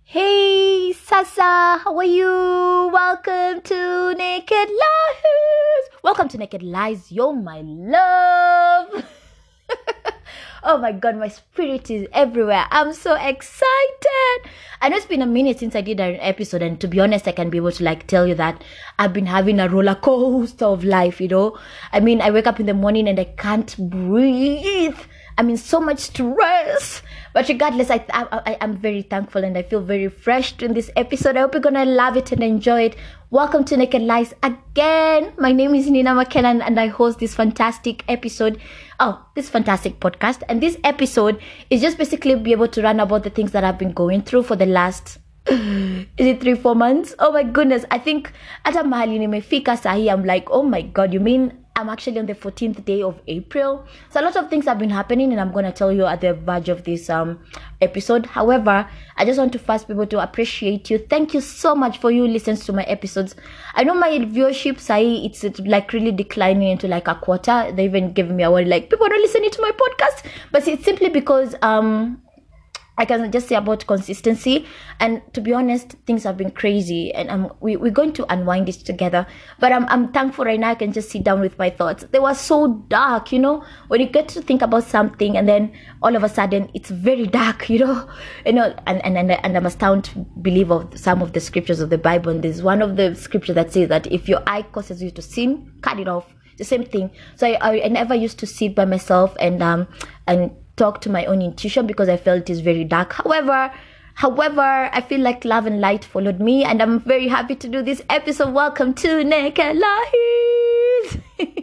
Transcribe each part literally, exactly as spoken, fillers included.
Hey Sasa, how are you? Welcome to Naked Lies. Welcome to Naked Lies, you're my love. Oh my god, my spirit is everywhere. I'm so excited. I know it's been a minute since I did an episode, and to be honest, I can be able to like tell you that I've been having a roller coaster of life, you know. I mean, I wake up in the morning and I can't breathe. I'm in so much stress, but regardless, I, I, I am very thankful and I feel very refreshed in this episode. I hope you're gonna love it and enjoy it. Welcome to Naked Lies again. My name is Nina McKenna and I host this fantastic episode. Oh, this fantastic podcast. And this episode is just basically be able to run about the things that I've been going through for the last is it three, four months? Oh my goodness. I think hata mahali nimefika sahi, I'm like, oh my god, you mean I'm actually on the fourteenth day of April. So a lot of things have been happening and I'm going to tell you at the verge of this um episode. However, I just want to first be able to appreciate you. Thank you so much for you listens to my episodes. I know my viewership, say it's, it's like really declining into like a quarter. They even gave me a word like, people are not listening to my podcast. But it's simply because um I can just say about consistency, and to be honest, things have been crazy, and I'm, we, we're going to unwind this together. But I'm I'm thankful right now I can just sit down with my thoughts. They were so dark, you know, when you get to think about something and then all of a sudden it's very dark, you know, you know, and and and, and I'm a sound believer of some of the scriptures of the Bible. And there's one of the scriptures that says that if your eye causes you to sin, cut it off. The same thing. So I, I, I never used to sit by myself and um and talk to my own intuition because I felt it is very dark. However, however, I feel like love and light followed me, and I'm very happy to do this episode. Welcome to Naked Lies.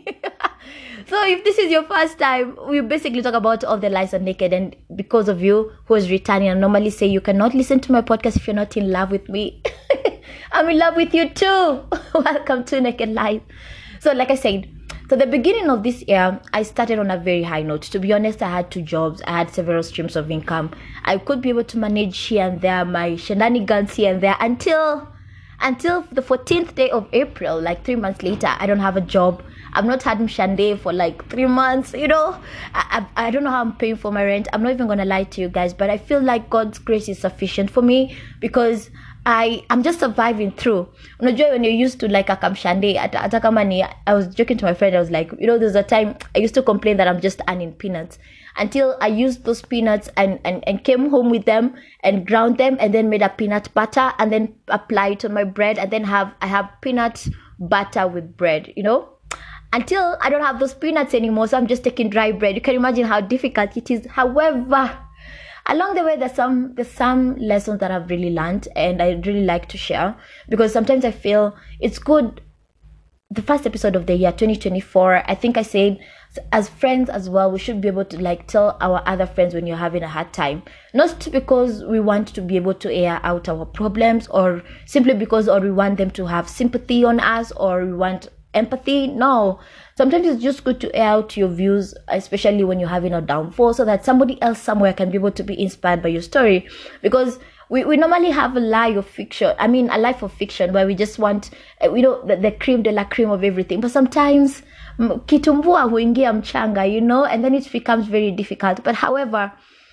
So if this is your first time, we basically talk about all the lies are naked, and because of you who is returning, I normally say you cannot listen to my podcast if you're not in love with me. I'm in love with you too. Welcome to Naked Lies. So like I said, so the beginning of this year, I started on a very high note. To be honest, I had two jobs. I had several streams of income. I could be able to manage here and there, my shenanigans here and there until until the fourteenth day of April, like three months later. I don't have a job. I've not had Mshande for like three months, you know. I, I, I don't know how I'm paying for my rent. I'm not even going to lie to you guys, but I feel like God's grace is sufficient for me because I I'm just surviving through. Unajua when you're used to like a kamshande, hata kama ni, I was joking to my friend, I was like, you know, there's a time I used to complain that I'm just earning peanuts until I used those peanuts and, and, and came home with them and ground them and then made a peanut butter and then apply it on my bread and then have I have peanut butter with bread, you know, until I don't have those peanuts anymore. So I'm just taking dry bread. You can imagine how difficult it is. However, along the way, there's some there's some lessons that I've really learned and I really like to share because sometimes I feel it's good. The first episode of the year twenty twenty-four, I think I said as friends as well, we should be able to like tell our other friends when you're having a hard time, not because we want to be able to air out our problems or simply because or we want them to have sympathy on us or we want empathy. No, sometimes it's just good to air out your views, especially when you're having a downfall, so that somebody else somewhere can be able to be inspired by your story. Because we, we normally have a lie of fiction, I mean a life of fiction where we just want, we know the, the cream de la cream of everything, but sometimes kitumbua huingia mchanga, you know, and then it becomes very difficult. But however,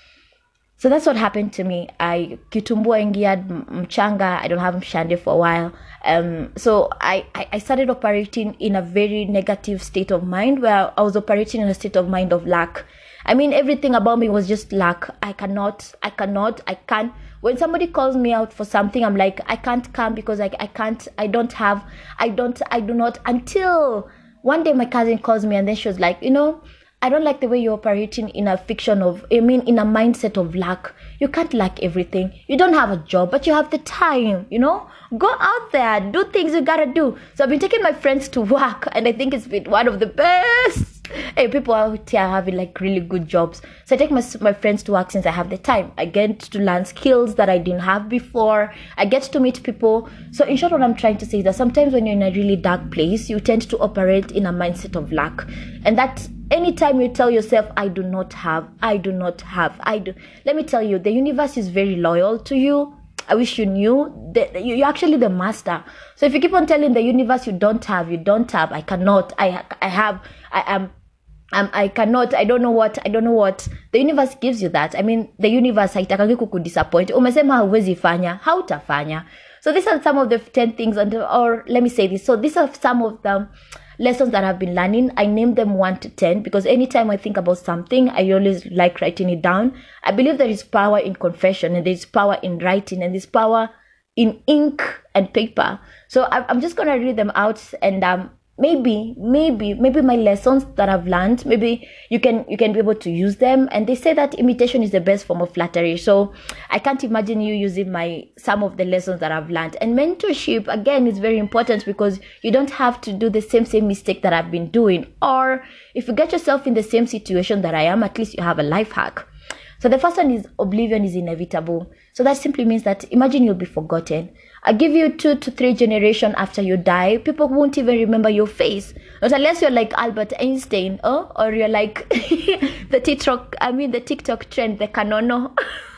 so that's what happened to me. I kitumbua ingia mchanga. I don't have mshande for a while. Um, so I, I, I started operating in a very negative state of mind where I was operating in a state of mind of lack. I mean, everything about me was just lack. I cannot, I cannot, I can't. When somebody calls me out for something, I'm like, I can't come because I, I can't, I don't have, I don't, I do not, until one day my cousin calls me and then she was like, you know, I don't like the way you're operating in a fiction of, I mean, in a mindset of lack. You can't lack everything. You don't have a job, but you have the time, you know? Go out there, do things you gotta do. So I've been taking my friends to work, and I think it's been one of the best. Hey, people out here having like really good jobs. So I take my, my friends to work since I have the time. I get to learn skills that I didn't have before. I get to meet people. So in short, what I'm trying to say is that sometimes when you're in a really dark place, you tend to operate in a mindset of lack. And that anytime you tell yourself, I do not have, I do not have, I do. Let me tell you, the universe is very loyal to you. I wish you knew that you're actually the master. So if you keep on telling the universe you don't have, you don't have, I cannot, I I have, I am, um, I cannot, I don't know what, I don't know what. The universe gives you that. I mean, the universe haitakagi kukudisappoint. Umesema hauwezi fanya, hautafanya. So these are some of the ten things, and or let me say this. So these are some of the lessons that I've been learning. I name them one to ten because anytime I think about something, I always like writing it down. I believe there is power in confession, and there's power in writing, and there's power in ink and paper. So I'm just gonna read them out, and um, maybe, maybe, maybe my lessons that I've learned, maybe you can you can be able to use them. And they say that imitation is the best form of flattery. So I can't imagine you using my some of the lessons that I've learned. And mentorship again is very important because you don't have to do the same same mistake that I've been doing. Or if you get yourself in the same situation that I am, at least you have a life hack. So the first one is oblivion is inevitable. So that simply means that imagine you'll be forgotten. I give you two to three generations after you die, people won't even remember your face. Not unless you're like Albert Einstein, oh, or you're like the TikTok, I mean the TikTok trend, the Kanono.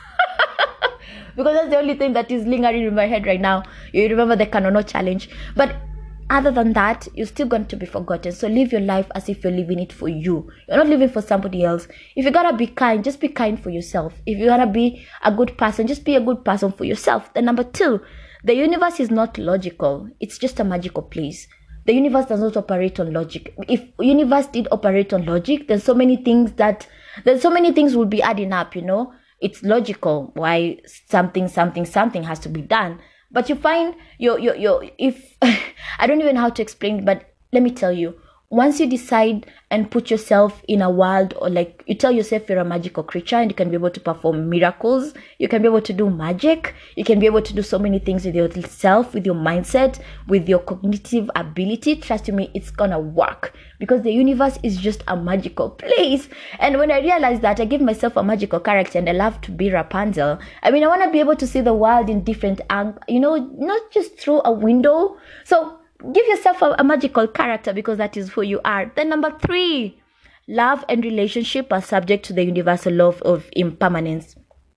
Because that's the only thing that is lingering in my head right now. You remember the Kanono challenge. But other than that, you're still going to be forgotten. So live your life as if you're living it for you. You're not living for somebody else. If you gotta be kind, just be kind for yourself. If you gotta be a good person, just be a good person for yourself. Then number two, the universe is not logical. It's just a magical place. The universe does not operate on logic. If universe did operate on logic, there's so many things that, there's so many things will be adding up, you know. It's logical why something, something, something has to be done. But you find, you, you, you, if, I don't even know how to explain it, but let me tell you, once you decide and put yourself in a world, or like you tell yourself you're a magical creature and you can be able to perform miracles, you can be able to do magic, you can be able to do so many things with yourself, with your mindset, with your cognitive ability, trust me, it's gonna work. Because the universe is just a magical place. And when I realized that, I gave myself a magical character and I love to be Rapunzel. I mean, I want to be able to see the world in different angles, you know, not just through a window. So give yourself a, a magical character because that is who you are. Then number three, love and relationship are subject to the universal law of impermanence.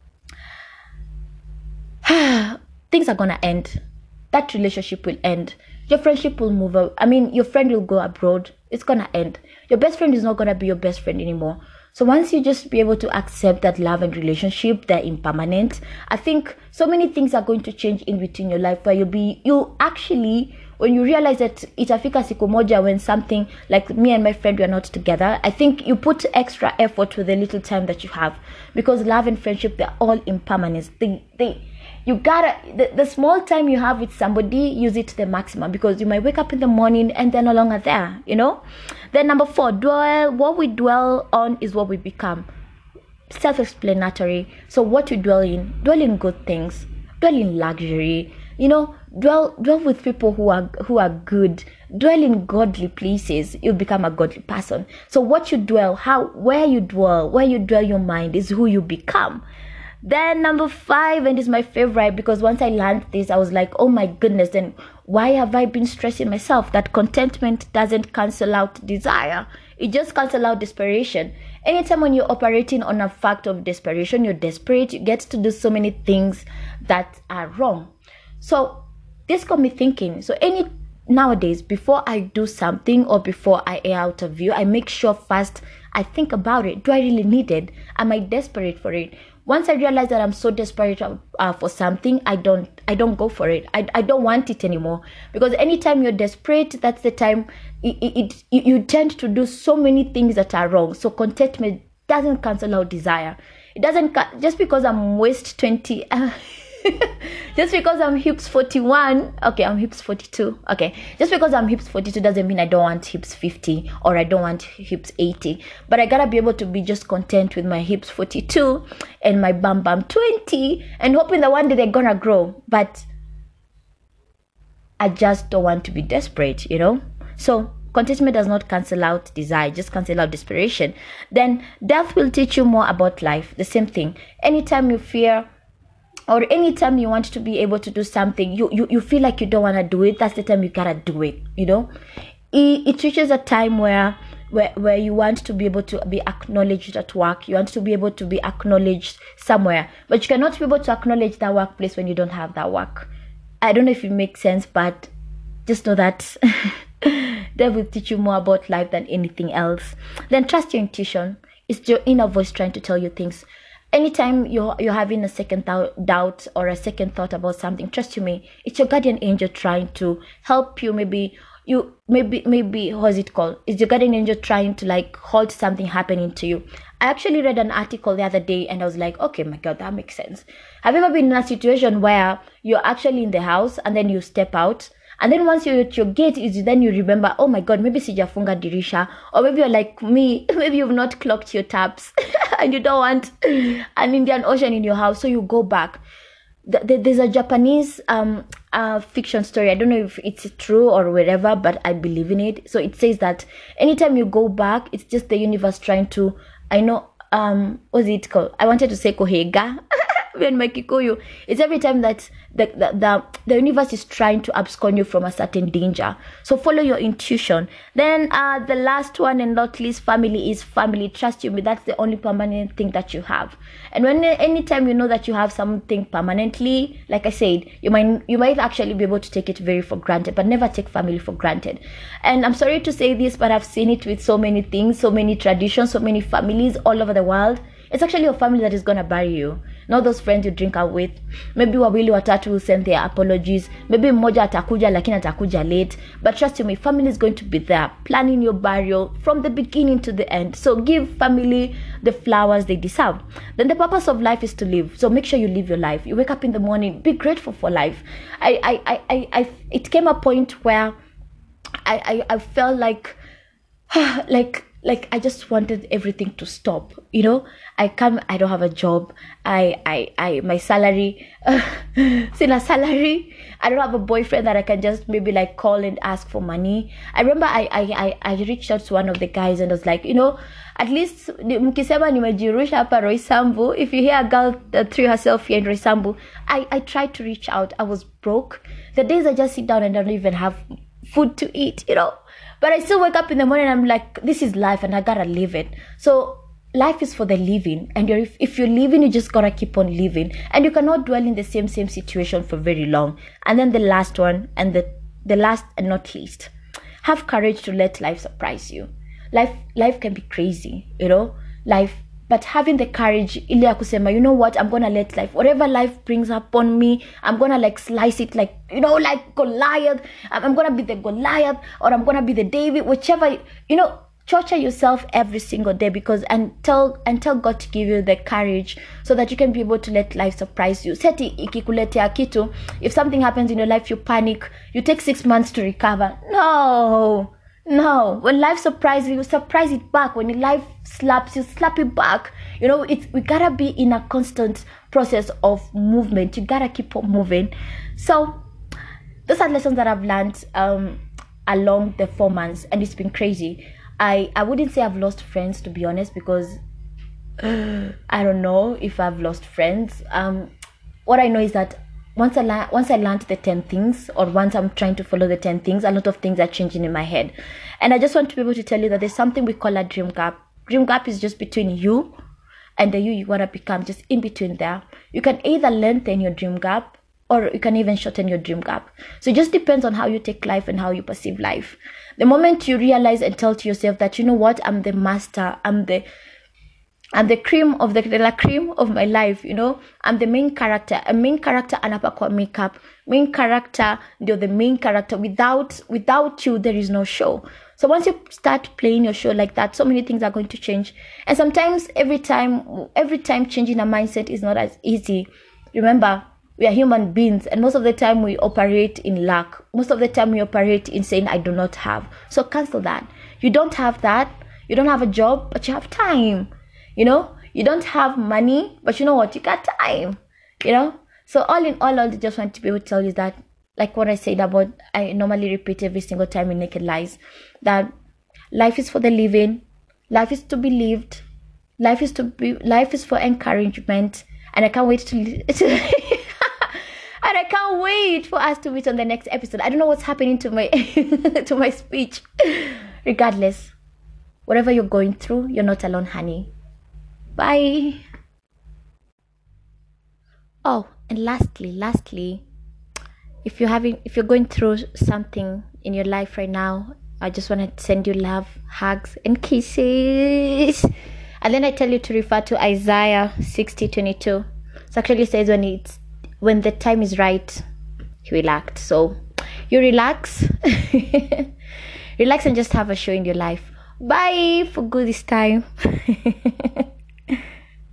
Things are going to end. That relationship will end. Your friendship will move out. I mean, your friend will go abroad. It's going to end. Your best friend is not going to be your best friend anymore. So once you just be able to accept that love and relationship, they're impermanent, I think so many things are going to change in between your life where you'll be, you actually, when you realize that itafika siku moja when something like me and my friend, we are not together, I think you put extra effort with the little time that you have because love and friendship, they're all impermanent. They, they, you gotta, the, the small time you have with somebody, use it to the maximum because you might wake up in the morning and they're no longer there, you know? Then number four, dwell, what we dwell on is what we become. Self-explanatory. So what you dwell in, dwell in good things, dwell in luxury, you know, dwell dwell with people who are who are good, dwell in godly places, you'll become a godly person. So what you dwell, how, where you dwell, where you dwell your mind is who you become. Then number five, and is my favorite because once I learned this, I was like, oh my goodness, then why have I been stressing myself? That contentment doesn't cancel out desire. It just cancels out desperation. Anytime when you're operating on a fact of desperation, you're desperate, you get to do so many things that are wrong. So this got me thinking. So any nowadays, before I do something or before I air out a view, I make sure first I think about it. Do I really need it? Am I desperate for it? Once I realize that I'm so desperate uh, for something, I don't I don't go for it. I, I don't want it anymore. Because anytime you're desperate, that's the time it, it, it you tend to do so many things that are wrong. So contentment doesn't cancel out desire. It doesn't, just because I'm waist twenty, uh, just because I'm hips forty-one, okay, I'm hips forty-two, okay, just because I'm hips forty-two doesn't mean I don't want hips fifty or I don't want hips eighty, but I gotta be able to be just content with my hips forty-two and my bum bum twenty and hoping that one day they're gonna grow, but I just don't want to be desperate, you know. So contentment does not cancel out desire, just cancel out desperation. Then death will teach you more about life. The same thing. Anytime you fear or anytime you want to be able to do something, you, you, you feel like you don't want to do it, that's the time you gotta do it, you know. It, it reaches a time where, where where you want to be able to be acknowledged at work, you want to be able to be acknowledged somewhere, but you cannot be able to acknowledge that workplace when you don't have that work. I don't know if it makes sense, but just know that That will teach you more about life than anything else. Then trust your intuition. It's your inner voice trying to tell you things. Anytime you're you're having a second doubt, doubt or a second thought about something, trust you me, it's your guardian angel trying to help you. Maybe you maybe maybe what's it called? It's your guardian angel trying to like halt something happening to you. I actually read an article the other day and I was like, okay, my God, that makes sense. Have you ever been in a situation where you're actually in the house and then you step out? And then once you're at your gate, is then you remember, oh my God, maybe sijafunga dirisha. Or maybe you're like me, maybe you've not clocked your taps and you don't want an Indian Ocean in your house. So you go back. There's a Japanese um uh, fiction story. I don't know if it's true or whatever, but I believe in it. So it says that anytime you go back, it's just the universe trying to, I know, um, what's it called? I wanted to say kohega. When my Kikuyu, it's every time that the, the the the universe is trying to abscond you from a certain danger. So follow your intuition. Then uh the last one and not least, family is family. Trust you me, that's the only permanent thing that you have. And when anytime you know that you have something permanently, like I said, you might you might actually be able to take it very for granted, but never take family for granted. And I'm sorry to say this, but I've seen it with so many things, so many traditions, so many families all over the world. It's actually your family that is going to bury you, not those friends you drink out with. Maybe wawili watatu will send their apologies. Maybe mmoja atakuja lakini atakuja late. But trust me, family is going to be there, planning your burial from the beginning to the end. So give family the flowers they deserve. Then the purpose of life is to live. So make sure you live your life. You wake up in the morning, be grateful for life. I, I, I, I, I it came a point where I, I, I felt like, like, like I just wanted everything to stop. You know, I come, I don't have a job. I, I, I, my salary, uh, sina salary. I don't have a boyfriend that I can just maybe like call and ask for money. I remember I, I, I, I reached out to one of the guys and was like, you know, at least mkisema nimejirusha hapa Roysambu. If you hear a girl that threw herself here in Roysambu, I, I tried to reach out. I was broke. The days I just sit down and I don't even have food to eat, you know. But I still wake up in the morning and I'm like, this is life and I gotta live it. So life is for the living. And you're, if, if you're living, you just gotta keep on living. And you cannot dwell in the same, same situation for very long. And then the last one, and the, the last and not least, have courage to let life surprise you. Life, life can be crazy, you know, life. But having the courage, ile ya kusema, you know what, I'm gonna let life, whatever life brings upon me, I'm gonna like slice it like, you know, like Goliath. I'm, I'm gonna be the Goliath, or I'm gonna be the David, whichever, you know, torture yourself every single day, because and tell and tell God to give you the courage so that you can be able to let life surprise you. Seti ikikuletea kitu, if something happens in your life, you panic, you take six months to recover. No. No, when life surprises you, surprise it back. When life slaps you, slap it back. You know, it's we gotta be in a constant process of movement. You gotta keep on moving. So those are lessons that I've learned um along the four months, and it's been crazy. I I wouldn't say I've lost friends, to be honest, because uh, I don't know if I've lost friends. Um, what I know is that Once I, la- once I learned the ten things, or once I'm trying to follow the ten things, a lot of things are changing in my head. And I just want to be able to tell you that there's something we call a dream gap. Dream gap is just between you and the you you want to become, just in between there. You can either lengthen your dream gap, or you can even shorten your dream gap. So it just depends on how you take life and how you perceive life. The moment you realize and tell to yourself that, you know what, I'm the master, I'm the I'm the cream of the, the la cream of my life, you know. I'm the main character. A main character anapakwa makeup. Main character, you're the main character. Without without you, there is no show. So once you start playing your show like that, so many things are going to change. And sometimes every time every time changing a mindset is not as easy. Remember, we are human beings, and most of the time we operate in lack. Most of the time we operate in saying I do not have. So cancel that. You don't have that. You don't have a job, but you have time. You know, you don't have money, but you know what? You got time, you know? So all in all, I just want to be able to tell you that, like what I said about, I normally repeat every single time in Naked Lies, that life is for the living, life is to be lived, life is to be, life is for encouragement, and I can't wait to, to and I can't wait for us to meet on the next episode. I don't know what's happening to my, to my speech. Regardless, whatever you're going through, you're not alone, honey. Bye. Oh, and lastly, lastly, if you're having, if you're going through something in your life right now, I just want to send you love, hugs, and kisses. And then I tell you to refer to Isaiah sixty twenty-two. It actually says when it's when the time is right, he will act. So you relax, relax, and just have a show in your life. Bye for good this time.